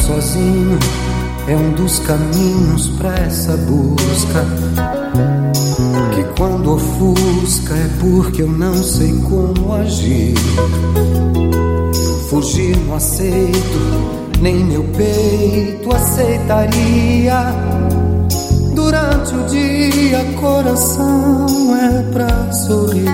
sozinho é um dos caminhos pra essa busca, que quando ofusca é porque eu não sei como agir. Fugir não aceito, nem meu peito aceitaria. Durante o dia, coração é pra sorrir.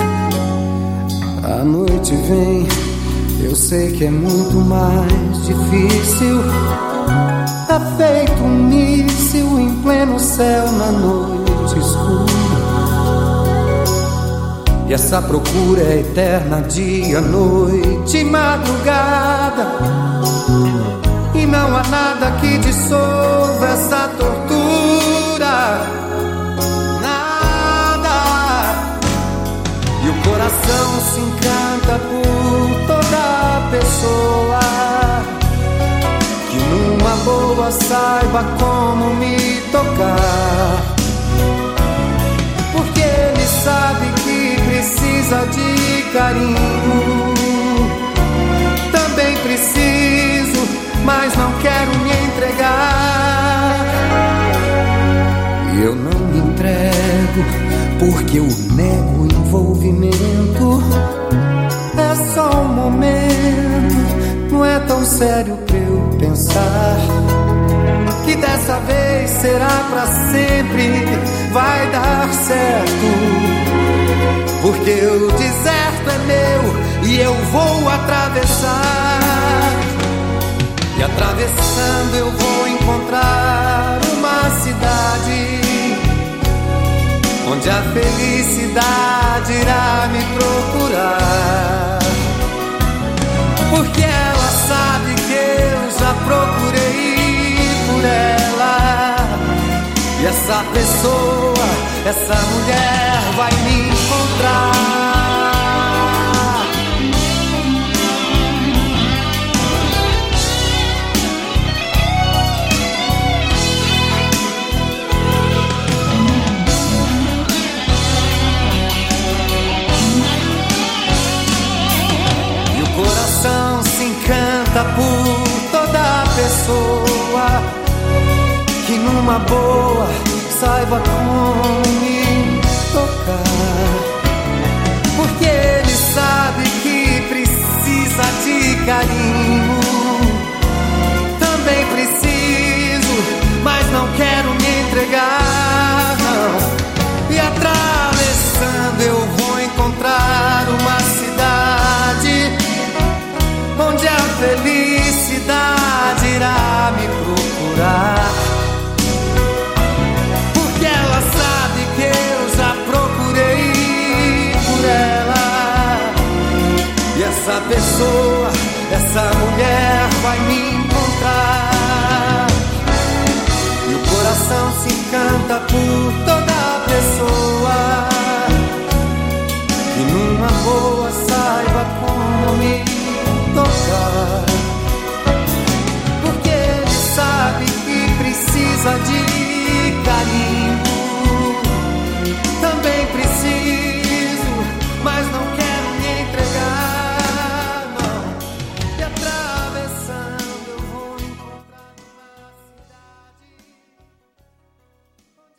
A noite vem, eu sei que é muito mais difícil. É feito um míssil em pleno céu na noite escura. E essa procura é eterna, dia, noite, madrugada. E não há nada que dissolva essa tortura. Nada. E o coração se encanta por toda pessoa que numa boa saiba como me tocar. Porque ele sabe que precisa de carinho. Também preciso, mas não quero me entregar. E eu não me entrego porque eu nego o envolvimento. É só um momento, não é tão sério pra eu pensar que dessa vez será pra sempre, vai dar certo. Porque o deserto é meu e eu vou atravessar. E atravessando eu vou encontrar uma cidade onde a felicidade irá me procurar. Porque ela sabe que eu já procurei por ela. E essa pessoa, essa mulher vai me encontrar. E o coração se encanta por toda pessoa que numa boa saiba como me tocar. Porque ele sabe que precisa de carinho. Também preciso, mas não quero me entregar, não. E atravessando eu vou encontrar uma cidade onde a felicidade irá me procurar.